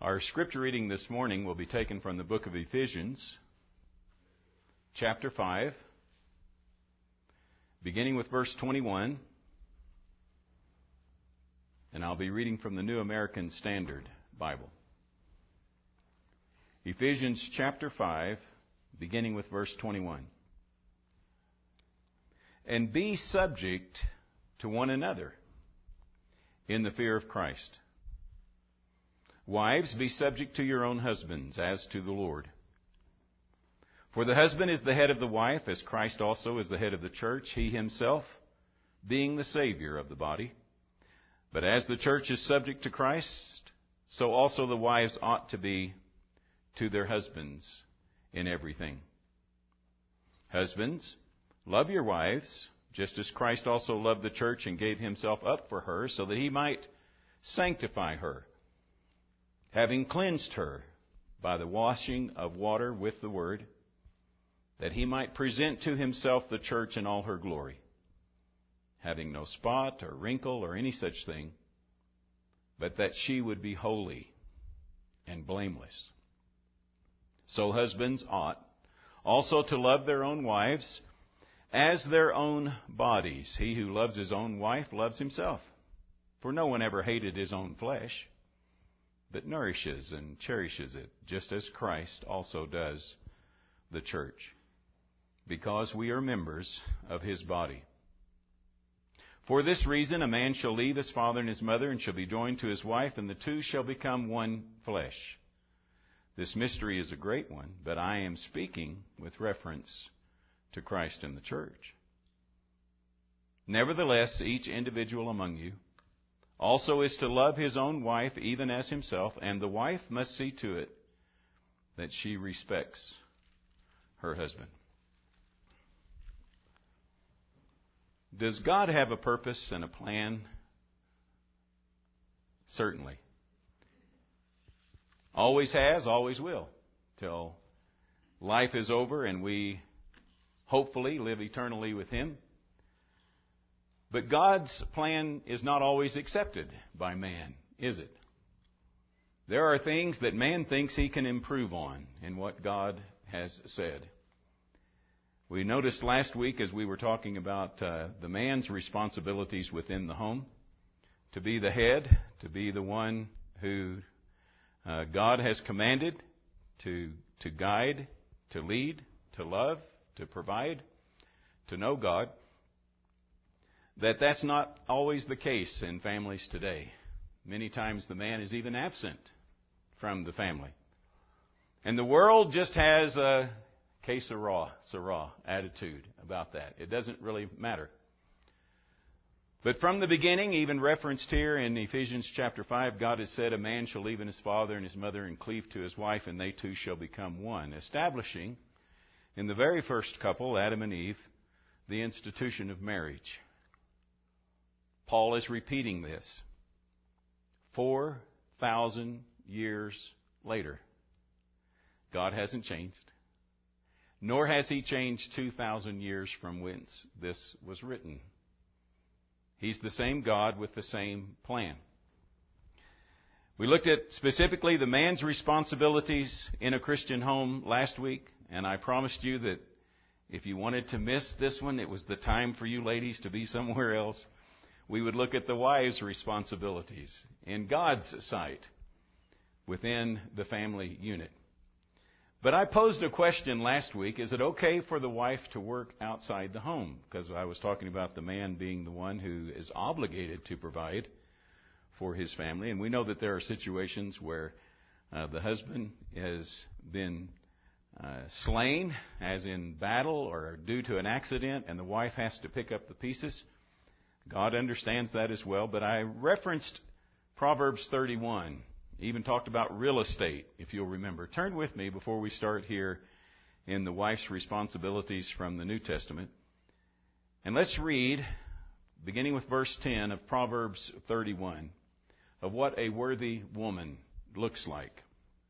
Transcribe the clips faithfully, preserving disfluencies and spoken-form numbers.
Our scripture reading this morning will be taken from the book of Ephesians, chapter five, beginning with verse twenty-one. And I'll be reading from the New American Standard Bible. Ephesians chapter five, beginning with verse twenty-one. And be subject to one another in the fear of Christ. Wives, be subject to your own husbands, as to the Lord. For the husband is the head of the wife, as Christ also is the head of the church, he himself being the Savior of the body. But as the church is subject to Christ, so also the wives ought to be to their husbands in everything. Husbands, love your wives, just as Christ also loved the church and gave himself up for her, so that he might sanctify her, having cleansed her by the washing of water with the word, that he might present to himself the church in all her glory, having no spot or wrinkle or any such thing, but that she would be holy and blameless. So husbands ought also to love their own wives as their own bodies. He who loves his own wife loves himself. For no one ever hated his own flesh, but nourishes and cherishes it, just as Christ also does the church, because we are members of his body. For this reason, a man shall leave his father and his mother, and shall be joined to his wife, and the two shall become one flesh. This mystery is a great one, but I am speaking with reference to Christ and the church. Nevertheless, each individual among you also is to love his own wife even as himself, and the wife must see to it that she respects her husband. Does God have a purpose and a plan? Certainly. Always has, always will, till life is over and we hopefully live eternally with him. But God's plan is not always accepted by man, is it? There are things that man thinks he can improve on in what God has said. We noticed last week as we were talking about uh, the man's responsibilities within the home, to be the head, to be the one who uh, God has commanded to, to guide, to lead, to love, to provide, to know God. That that's not always the case in families today. Many times the man is even absent from the family. And the world just has a que sera, sera attitude about that. It doesn't really matter. But from the beginning, even referenced here in Ephesians chapter five, God has said, a man shall leave his father and his mother and cleave to his wife, and they two shall become one. Establishing, in the very first couple, Adam and Eve, the institution of marriage. Paul is repeating this four thousand years later. God hasn't changed, nor has he changed two thousand years from whence this was written. He's the same God with the same plan. We looked at specifically the man's responsibilities in a Christian home last week, and I promised you that if you wanted to miss this one, it was the time for you ladies to be somewhere else. We would look at the wife's responsibilities in God's sight within the family unit. But I posed a question last week, is it okay for the wife to work outside the home? Because I was talking about the man being the one who is obligated to provide for his family. And we know that there are situations where uh, the husband has been uh, slain, as in battle or due to an accident, and the wife has to pick up the pieces. God understands that as well, but I referenced Proverbs thirty-one, even talked about real estate, if you'll remember. Turn with me before we start here in the wife's responsibilities from the New Testament. And let's read, beginning with verse ten of Proverbs thirty-one, of what a worthy woman looks like.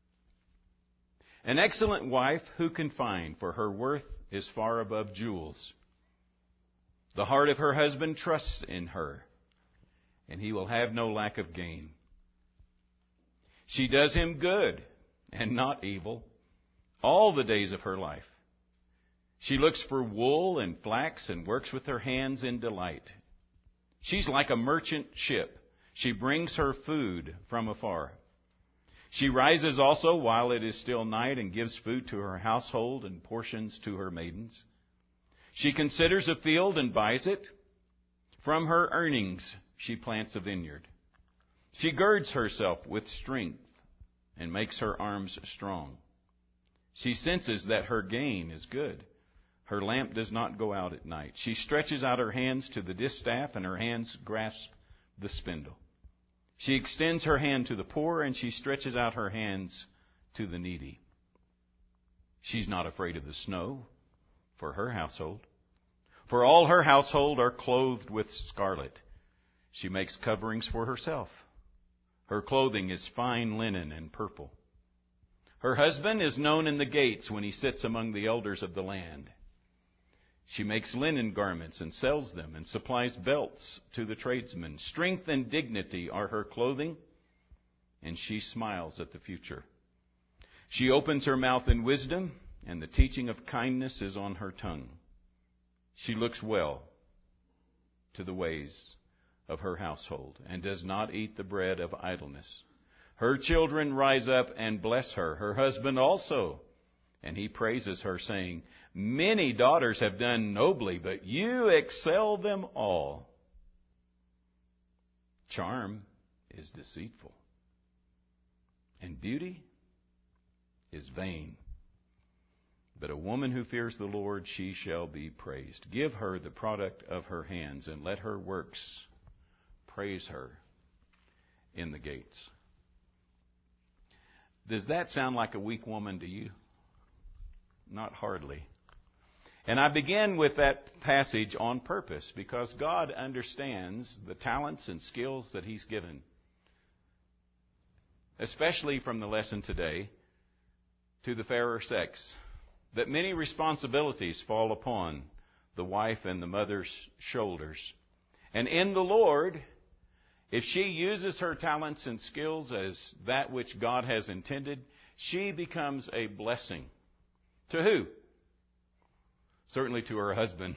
An excellent wife who can find, for her worth is far above jewels. The heart of her husband trusts in her, and he will have no lack of gain. She does him good and not evil all the days of her life. She looks for wool and flax and works with her hands in delight. She's like a merchant ship. She brings her food from afar. She rises also while it is still night and gives food to her household and portions to her maidens. She considers a field and buys it. From her earnings she plants a vineyard. She girds herself with strength and makes her arms strong. She senses that her gain is good. Her lamp does not go out at night. She stretches out her hands to the distaff, and her hands grasp the spindle. She extends her hand to the poor, and she stretches out her hands to the needy. She's not afraid of the snow for her household, for all her household are clothed with scarlet. She makes coverings for herself. Her clothing is fine linen and purple. Her husband is known in the gates when he sits among the elders of the land. She makes linen garments and sells them and supplies belts to the tradesmen. Strength and dignity are her clothing, and she smiles at the future. She opens her mouth in wisdom, and the teaching of kindness is on her tongue. She looks well to the ways of her household and does not eat the bread of idleness. Her children rise up and bless her, her husband also, and he praises her, saying, "Many daughters have done nobly, but you excel them all." Charm is deceitful, and beauty is vain. But a woman who fears the Lord, she shall be praised. Give her the product of her hands, and let her works praise her in the gates. Does that sound like a weak woman to you? Not hardly. And I begin with that passage on purpose because God understands the talents and skills that He's given. Especially from the lesson today to the fairer sex, that many responsibilities fall upon the wife and the mother's shoulders. And in the Lord, if she uses her talents and skills as that which God has intended, she becomes a blessing. To who? Certainly to her husband.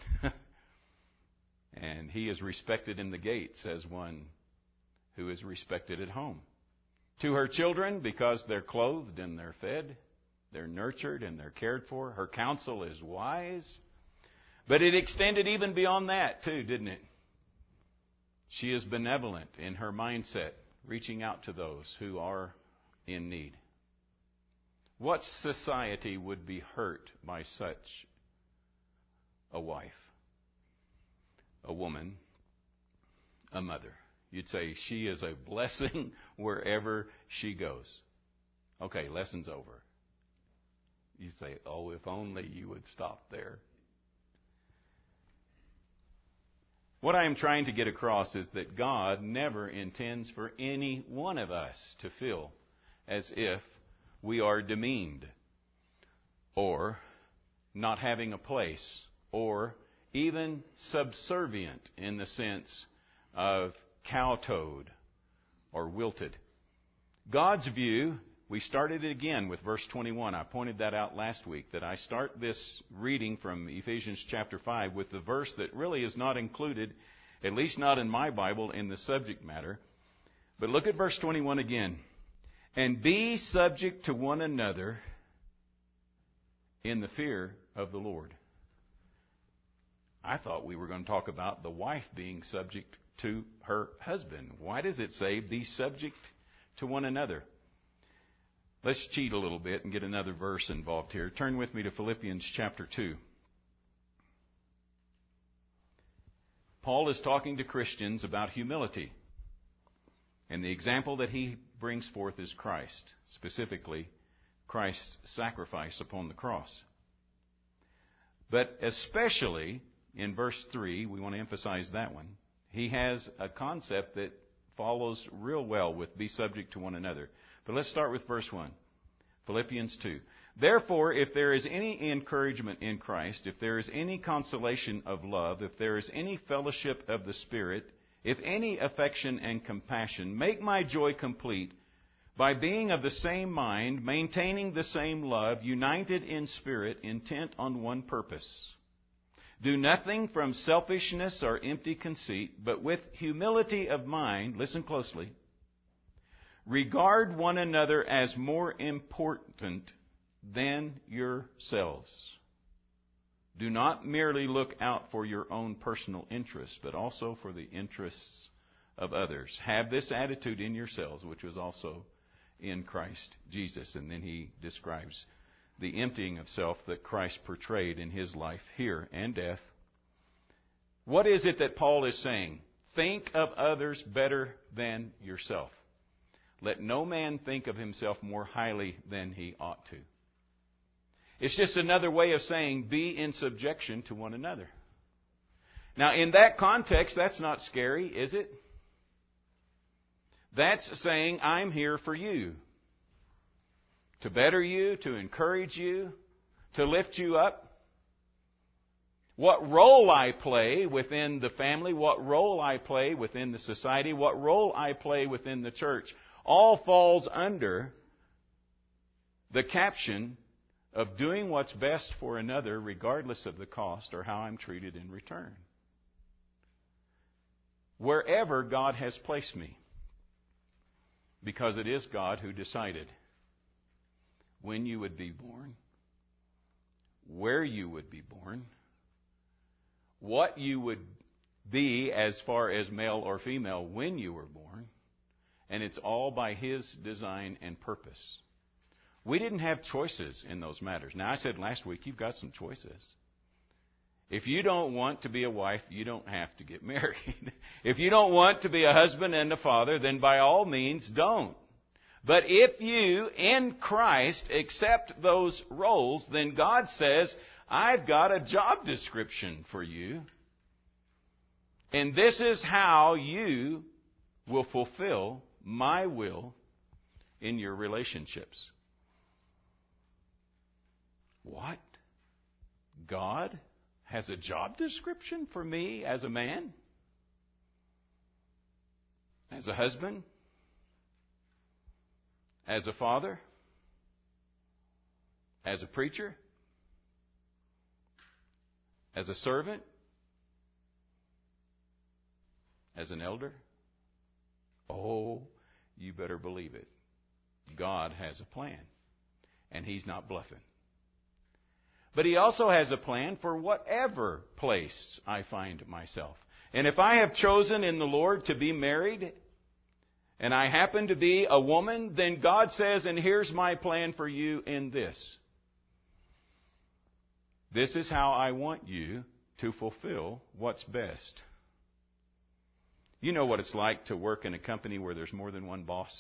And he is respected in the gates as one who is respected at home. To her children, because they're clothed and they're fed, they're nurtured and they're cared for. Her counsel is wise. But it extended even beyond that too, didn't it? She is benevolent in her mindset, reaching out to those who are in need. What society would be hurt by such a wife, a woman, a mother? You'd say she is a blessing wherever she goes. Okay, lesson's over. You say, oh, if only you would stop there. What I am trying to get across is that God never intends for any one of us to feel as if we are demeaned or not having a place or even subservient in the sense of cow-toed or wilted. God's view, we started it again with verse twenty-one. I pointed that out last week, that I start this reading from Ephesians chapter five with the verse that really is not included, at least not in my Bible, in the subject matter. But look at verse twenty-one again. And be subject to one another in the fear of the Lord. I thought we were going to talk about the wife being subject to her husband. Why does it say be subject to one another? Let's cheat a little bit and get another verse involved here. Turn with me to Philippians chapter two. Paul is talking to Christians about humility. And the example that he brings forth is Christ, specifically Christ's sacrifice upon the cross. But especially in verse three, we want to emphasize that one. He has a concept that follows real well with be subject to one another. But let's start with verse one. Philippians two. Therefore, if there is any encouragement in Christ, if there is any consolation of love, if there is any fellowship of the Spirit, if any affection and compassion, make my joy complete by being of the same mind, maintaining the same love, united in spirit, intent on one purpose. Do nothing from selfishness or empty conceit, but with humility of mind, listen closely, regard one another as more important than yourselves. Do not merely look out for your own personal interests, but also for the interests of others. Have this attitude in yourselves, which was also in Christ Jesus. And then he describes the emptying of self that Christ portrayed in his life here and death. What is it that Paul is saying? Think of others better than yourself. Let no man think of himself more highly than he ought to. It's just another way of saying be in subjection to one another. Now, in that context, that's not scary, is it? That's saying I'm here for you. To better you, to encourage you, to lift you up. What role I play within the family, what role I play within the society, what role I play within the church, all falls under the caption of doing what's best for another regardless of the cost or how I'm treated in return. Wherever God has placed me. Because it is God who decided when you would be born, where you would be born, what you would be as far as male or female when you were born, and it's all by His design and purpose. We didn't have choices in those matters. Now, I said last week, you've got some choices. If you don't want to be a wife, you don't have to get married. If you don't want to be a husband and a father, then by all means, don't. But if you, in Christ, accept those roles, then God says, I've got a job description for you. And this is how you will fulfill my will in your relationships. What? God has a job description for me as a man? As a husband? As a father? As a preacher? As a servant? As an elder? Oh, you better believe it. God has a plan. And He's not bluffing. But He also has a plan for whatever place I find myself. And if I have chosen in the Lord to be married, and I happen to be a woman, then God says, and here's my plan for you in this. This is how I want you to fulfill what's best. You know what it's like to work in a company where there's more than one boss?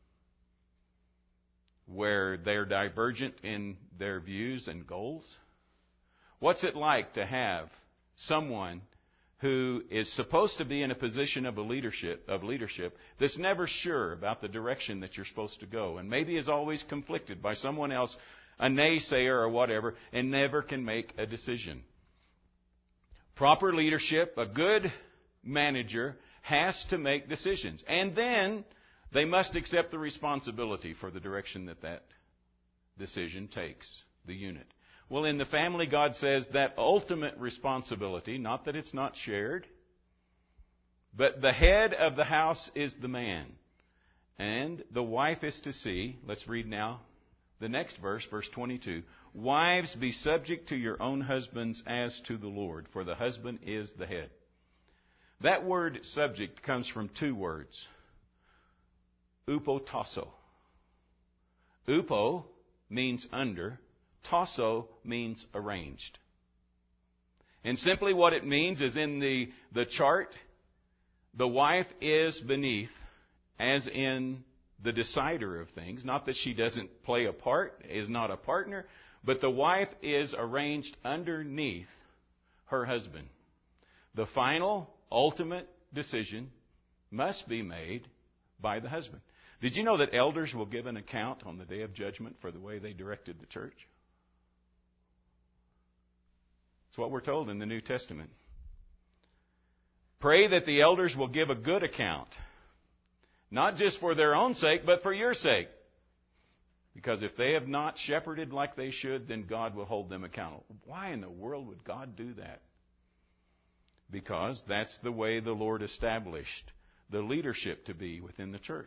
Where they're divergent in their views and goals? What's it like to have someone who is supposed to be in a position of a leadership of leadership that's never sure about the direction that you're supposed to go, and maybe is always conflicted by someone else, a naysayer or whatever, and never can make a decision? Proper leadership, a good manager, has to make decisions. And then they must accept the responsibility for the direction that that decision takes the unit. Well, in the family, God says that ultimate responsibility, not that it's not shared, but the head of the house is the man. And the wife is to see, let's read now the next verse, verse twenty-two. Wives, be subject to your own husbands as to the Lord, for the husband is the head. That word subject comes from two words. Upotasso. Upo means under. Tasso means arranged. And simply what it means is in the, the chart, the wife is beneath, as in the decider of things. Not that she doesn't play a part, is not a partner, but the wife is arranged underneath her husband. The final, ultimate decision must be made by the husband. Did you know that elders will give an account on the day of judgment for the way they directed the church? It's what we're told in the New Testament. Pray that the elders will give a good account, Not just for their own sake, but for your sake. Because if they have not shepherded like they should, then God will hold them accountable. Why in the world would God do that? Because that's the way the Lord established the leadership to be within the church.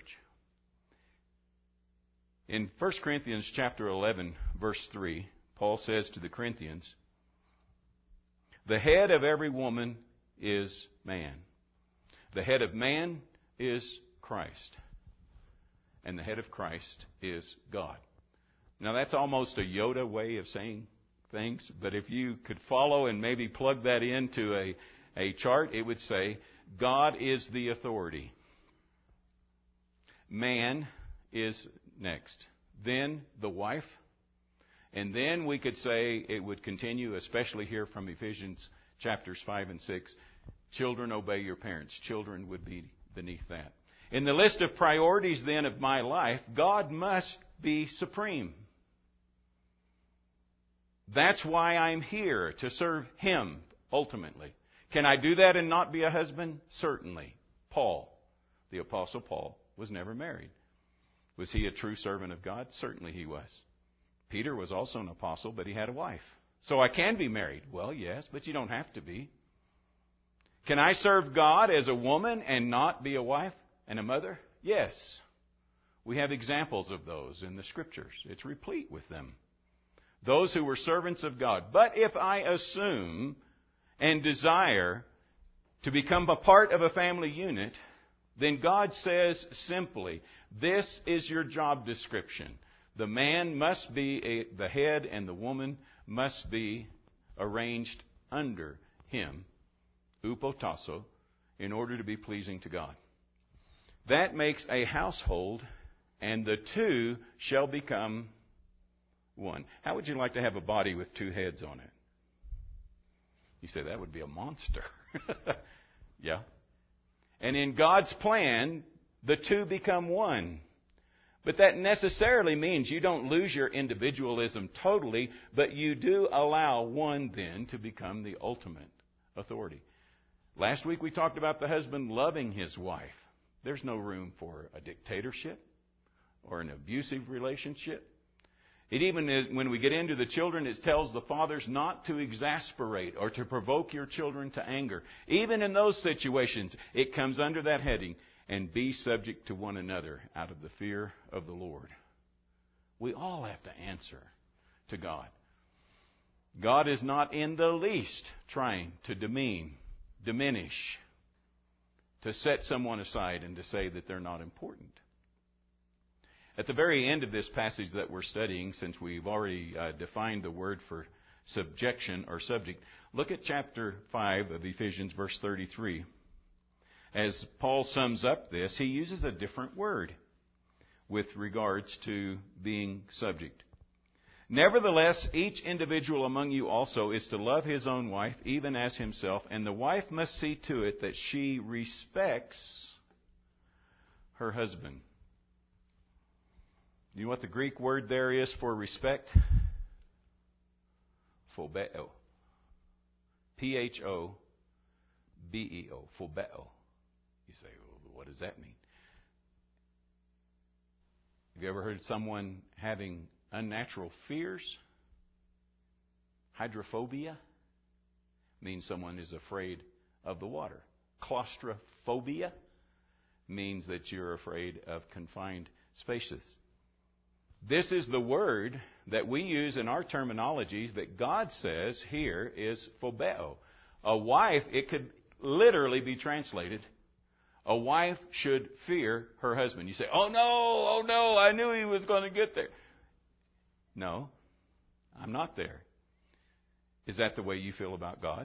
In First Corinthians chapter eleven, verse three, Paul says to the Corinthians, the head of every woman is man. The head of man is Christ. And the head of Christ is God. Now that's almost a Yoda way of saying things, but if you could follow and maybe plug that into a, a chart, it would say, God is the authority. Man is next. Then the wife. And then we could say it would continue, especially here from Ephesians chapters five and six. Children, obey your parents. Children would be beneath that. In the list of priorities then of my life, God must be supreme. That's why I'm here, to serve Him ultimately. Can I do that and not be a husband? Certainly. Paul, the Apostle Paul, was never married. Was he a true servant of God? Certainly he was. Peter was also an apostle, but he had a wife. So I can be married. Well, yes, but you don't have to be. Can I serve God as a woman and not be a wife and a mother? Yes. We have examples of those in the Scriptures. It's replete with them. Those who were servants of God. But if I assume and desire to become a part of a family unit, then God says simply, this is your job description. The man must be a, the head and the woman must be arranged under him, upotasso, in order to be pleasing to God. That makes a household, and the two shall become one. How would you like to have a body with two heads on it? You say, that would be a monster. Yeah. And in God's plan, the two become one. But that necessarily means you don't lose your individualism totally, but you do allow one then to become the ultimate authority. Last week we talked about the husband loving his wife. There's no room for a dictatorship or an abusive relationship. It even is, when we get into the children, it tells the fathers not to exasperate or to provoke your children to anger. Even in those situations, it comes under that heading, and be subject to one another out of the fear of the Lord. We all have to answer to God. God is not in the least trying to demean, diminish, to set someone aside and to say that they're not important. At the very end of this passage that we're studying, since we've already uh, defined the word for subjection or subject, look at chapter five of Ephesians, verse thirty-three. As Paul sums up this, he uses a different word with regards to being subject. Nevertheless, each individual among you also is to love his own wife, even as himself, and the wife must see to it that she respects her husband. You know what the Greek word there is for respect? Phobeo. P H O B E O. Phobeo. You say, well, what does that mean? Have you ever heard of someone having unnatural fears? Hydrophobia means someone is afraid of the water. Claustrophobia means that you're afraid of confined spaces. This is the word that we use in our terminologies that God says here is phobeo. A wife, it could literally be translated, a wife should fear her husband. You say, oh no, oh no, I knew he was going to get there. No, I'm not there. Is that the way you feel about God?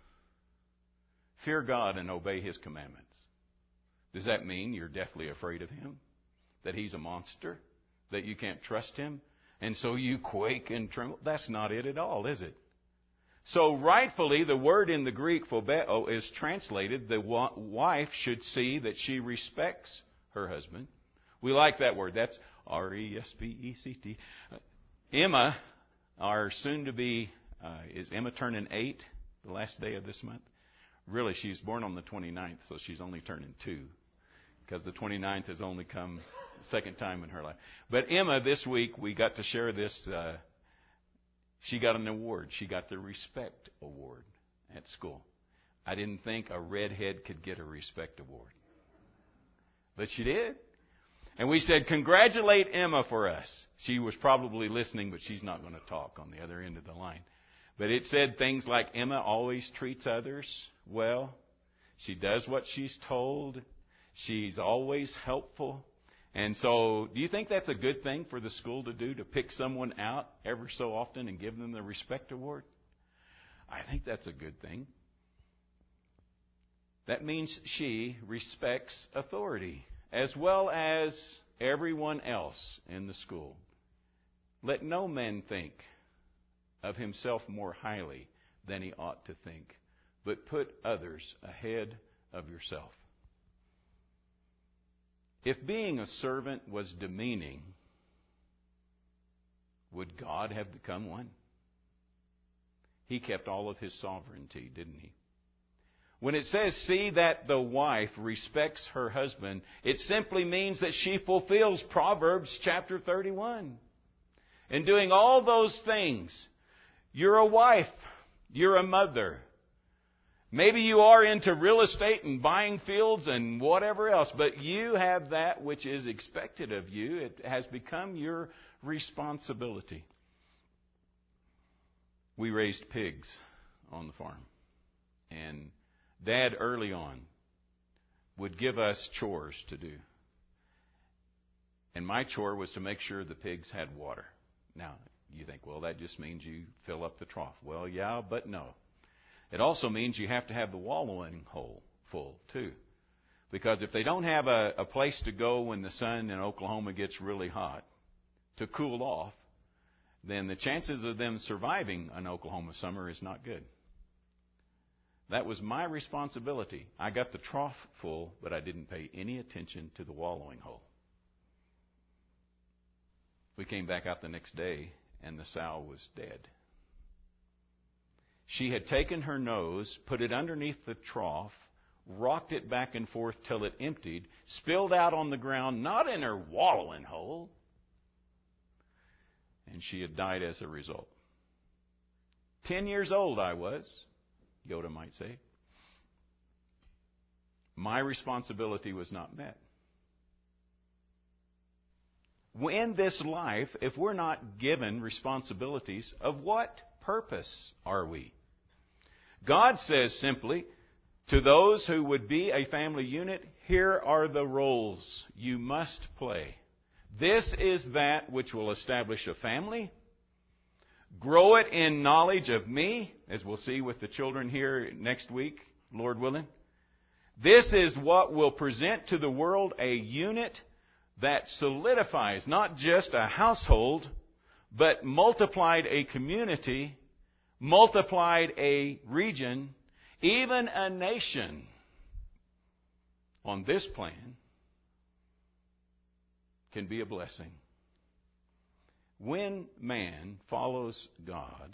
Fear God and obey His commandments. Does that mean you're deathly afraid of Him? That He's a monster? That you can't trust Him? And so you quake and tremble? That's not it at all, is it? So rightfully, the word in the Greek, phobeo, is translated, the wife should see that she respects her husband. We like that word. That's R E S P E C T. Emma, our soon-to-be, uh, is Emma turning eight the last day of this month? Really, she's born on the twenty-ninth, so she's only turning two. because the twenty-ninth has only come the second time in her life. But Emma, this week, we got to share this. Uh, she got an award. She got the Respect Award at school. I didn't think a redhead could get a Respect Award. But she did. And we said, congratulate Emma for us. She was probably listening, but she's not going to talk on the other end of the line. But it said things like, Emma always treats others well. She does what she's told. She's always helpful. And so, do you think that's a good thing for the school to do, to pick someone out ever so often and give them the Respect Award? I think that's a good thing. That means she respects authority, as well as everyone else in the school. Let no man think of himself more highly than he ought to think, but put others ahead of yourself. If being a servant was demeaning, would God have become one? He kept all of his sovereignty, didn't he? When it says, see that the wife respects her husband, it simply means that she fulfills Proverbs chapter thirty-one. In doing all those things, you're a wife, you're a mother. Maybe you are into real estate and buying fields and whatever else, but you have that which is expected of you. It has become your responsibility. We raised pigs on the farm, and Dad, early on, would give us chores to do. And my chore was to make sure the pigs had water. Now, you think, well, that just means you fill up the trough. Well, yeah, but no. It also means you have to have the wallowing hole full, too. Because if they don't have a, a place to go when the sun in Oklahoma gets really hot to cool off, then the chances of them surviving an Oklahoma summer is not good. That was my responsibility. I got the trough full, but I didn't pay any attention to the wallowing hole. We came back out the next day, and the sow was dead. She had taken her nose, put it underneath the trough, rocked it back and forth till it emptied, spilled out on the ground, not in her wallowing hole, and she had died as a result. Ten years old I was, Yoda might say. My responsibility was not met. In this life, if we're not given responsibilities, of what purpose are we? God says simply, to those who would be a family unit, here are the roles you must play. This is that which will establish a family, grow it in knowledge of me, as we'll see with the children here next week, Lord willing. This is what will present to the world a unit that solidifies not just a household, but multiplied a community, multiplied a region, even a nation. On this plan can be a blessing. When man follows God,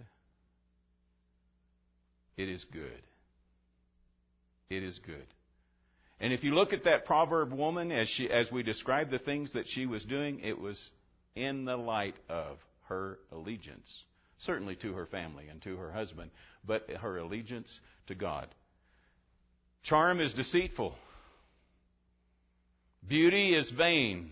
it is good. It is good. And if you look at that proverb woman, as she, as we described the things that she was doing, it was in the light of her allegiance, certainly to her family and to her husband, but her allegiance to God. Charm is deceitful. Beauty is vain.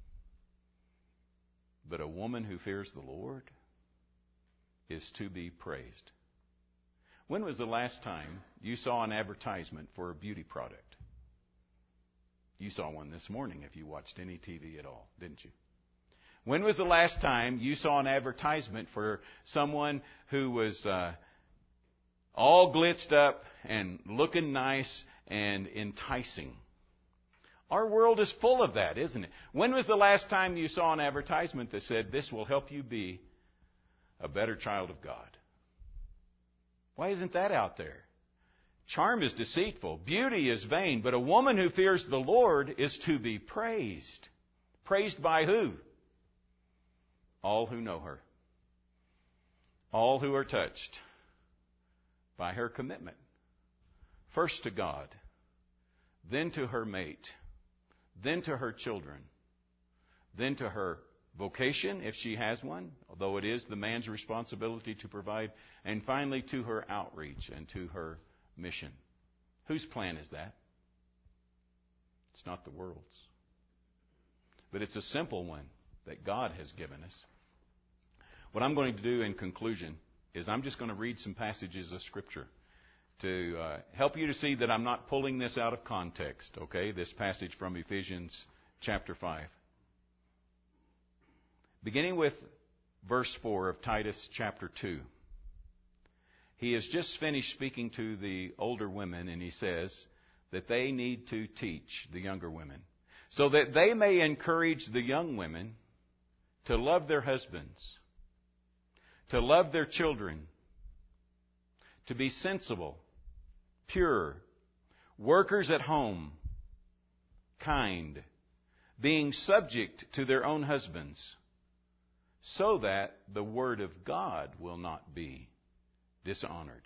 But a woman who fears the Lord is to be praised. When was the last time you saw an advertisement for a beauty product? You saw one this morning if you watched any T V at all, didn't you? When was the last time you saw an advertisement for someone who was uh, all glitzed up and looking nice and enticing? Our world is full of that, isn't it? When was the last time you saw an advertisement that said, this will help you be a better child of God? Why isn't that out there? Charm is deceitful. Beauty is vain. But a woman who fears the Lord is to be praised. Praised by who? All who know her. All who are touched by her commitment. First to God, then to her mate, then to her children, then to her vocation, if she has one, although it is the man's responsibility to provide, and finally to her outreach and to her mission. Whose plan is that? It's not the world's. But it's a simple one that God has given us. What I'm going to do in conclusion is I'm just going to read some passages of Scripture to uh, help you to see that I'm not pulling this out of context, okay? This passage from Ephesians chapter five. Beginning with verse four of Titus chapter two. He has just finished speaking to the older women, and he says that they need to teach the younger women so that they may encourage the young women to love their husbands, to love their children, to be sensible, pure, workers at home, kind, being subject to their own husbands, so that the word of God will not be dishonored.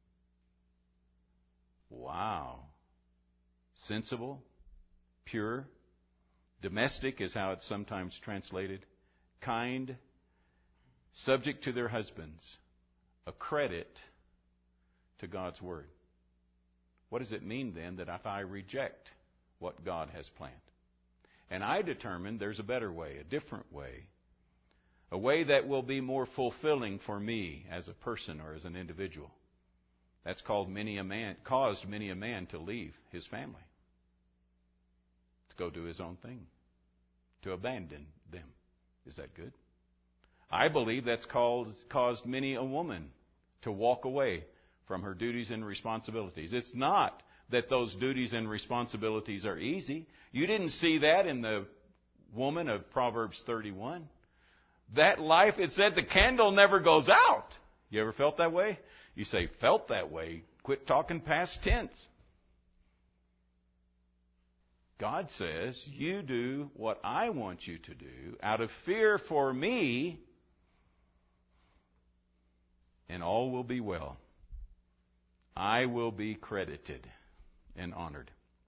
Wow. Sensible, pure, domestic is how it's sometimes translated, kind, subject to their husbands, a credit to God's word. What does it mean then that if I reject what God has planned, and I determine there's a better way, a different way, a way that will be more fulfilling for me as a person or as an individual, that's called many a man, caused many a man to leave his family, to go do his own thing, to abandon them. Is that good? I believe that's called, caused many a woman to walk away from her duties and responsibilities. It's not that those duties and responsibilities are easy. You didn't see that in the woman of Proverbs thirty-one. That life, it said the candle never goes out. You ever felt that way? You say, felt that way. Quit talking past tense. God says, you do what I want you to do out of fear for me, and all will be well. I will be credited and honored.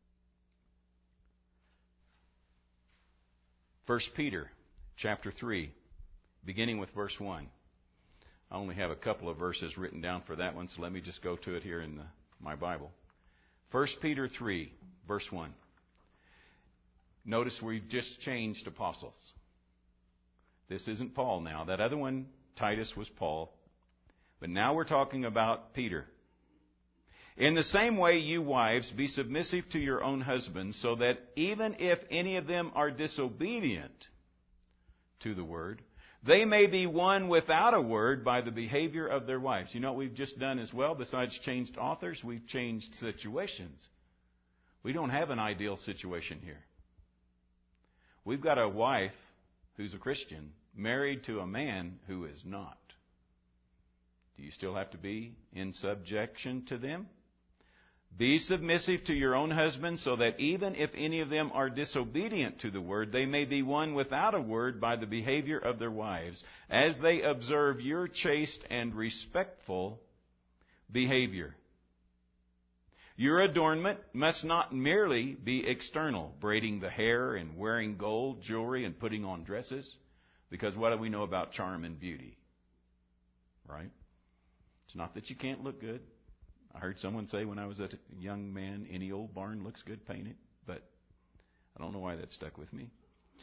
First Peter chapter three, beginning with verse one. I only have a couple of verses written down for that one, so let me just go to it here in the, my Bible. First Peter three, verse one. Notice we've just changed apostles. This isn't Paul now. That other one, Titus, was Paul. But now we're talking about Peter. In the same way, you wives, be submissive to your own husbands, so that even if any of them are disobedient to the word, they may be won without a word by the behavior of their wives. You know what we've just done as well? Besides changed authors, we've changed situations. We don't have an ideal situation here. We've got a wife who's a Christian married to a man who is not. Do you still have to be in subjection to them? Be submissive to your own husbands, so that even if any of them are disobedient to the word, they may be won without a word by the behavior of their wives, as they observe your chaste and respectful behavior. Your adornment must not merely be external, braiding the hair and wearing gold jewelry and putting on dresses, because what do we know about charm and beauty? Right? It's not that you can't look good. I heard someone say when I was a young man, any old barn looks good painted, but I don't know why that stuck with me.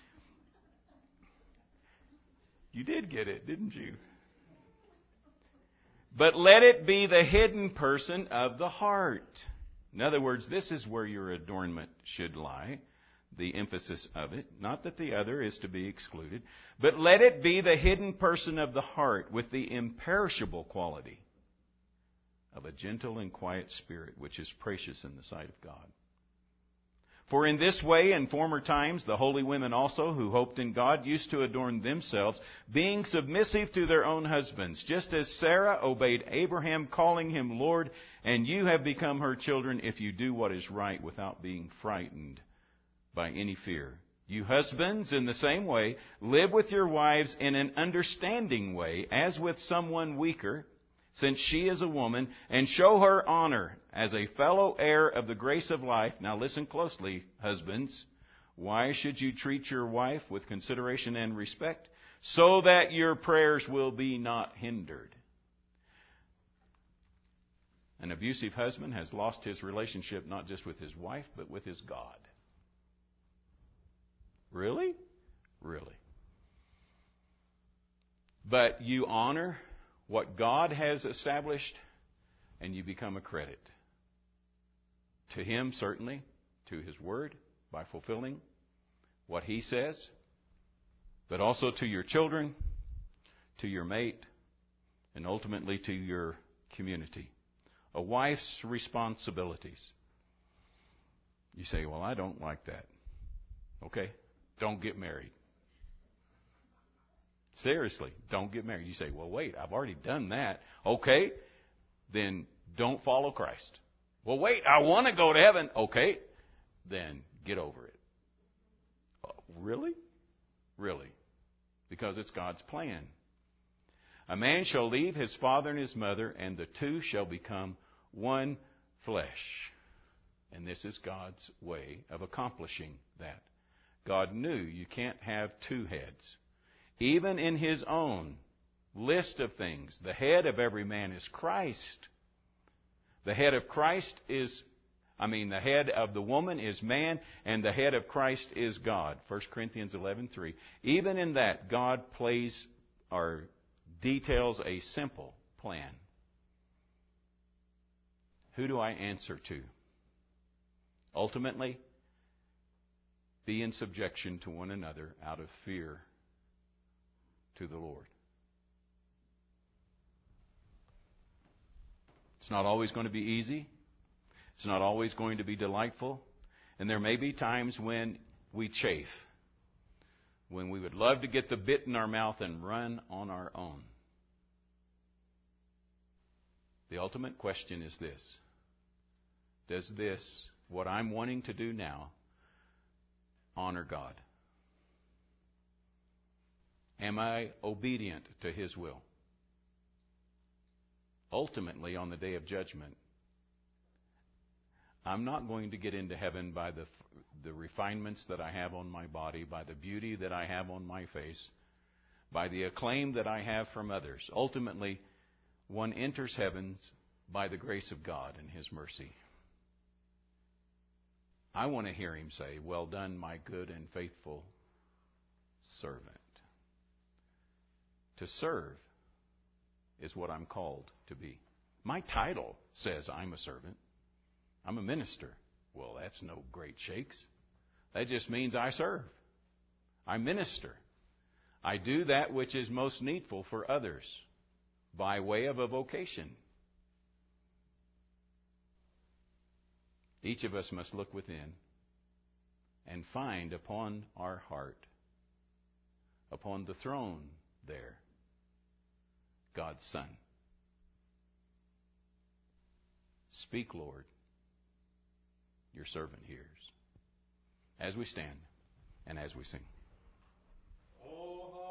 You did get it, didn't you? But let it be the hidden person of the heart. In other words, this is where your adornment should lie, the emphasis of it. Not that the other is to be excluded, but let it be the hidden person of the heart with the imperishable quality of a gentle and quiet spirit, which is precious in the sight of God. For in this way, in former times, the holy women also, who hoped in God, used to adorn themselves, being submissive to their own husbands, just as Sarah obeyed Abraham, calling him Lord, and you have become her children if you do what is right without being frightened by any fear. You husbands, in the same way, live with your wives in an understanding way, as with someone weaker, since she is a woman, and show her honor as a fellow heir of the grace of life. Now listen closely, husbands, Why should you treat your wife with consideration and respect? So that your prayers will be not hindered. An abusive husband has lost his relationship not just with his wife, but with his God. Really? Really. But you honor what God has established, and you become a credit. To Him, certainly, to His Word, by fulfilling what He says, but also to your children, to your mate, and ultimately to your community. A wife's responsibilities. You say, well, I don't like that. Okay, don't get married. Seriously, don't get married. You say, well, wait, I've already done that. Okay, then don't follow Christ. Well, wait, I want to go to heaven. Okay, then get over it. Oh, really? Really? Because it's God's plan. A man shall leave his father and his mother, and the two shall become one flesh. And this is God's way of accomplishing that. God knew you can't have two heads. Even in His own list of things, the head of every man is Christ. The head of Christ is, I mean, the head of the woman is man, and the head of Christ is God. First Corinthians eleven three. Even in that, God plays or details a simple plan. Who do I answer to? Ultimately, be in subjection to one another out of fear to the Lord. It's not always going to be easy. It's not always going to be delightful. And there may be times when we chafe, when we would love to get the bit in our mouth and run on our own. The ultimate question is this. Does this, what I'm wanting to do now, honor God? Am I obedient to His will? Ultimately, on the day of judgment, I'm not going to get into heaven by the the refinements that I have on my body, by the beauty that I have on my face, by the acclaim that I have from others. Ultimately, one enters heaven by the grace of God and His mercy. I want to hear Him say, well done, my good and faithful servant. To serve is what I'm called to be. My title says I'm a servant. I'm a minister. Well, that's no great shakes. That just means I serve. I minister. I do that which is most needful for others by way of a vocation. Each of us must look within and find upon our heart, upon the throne there, God's Son. Speak, Lord. Your servant hears. As we stand and as we sing. Oh,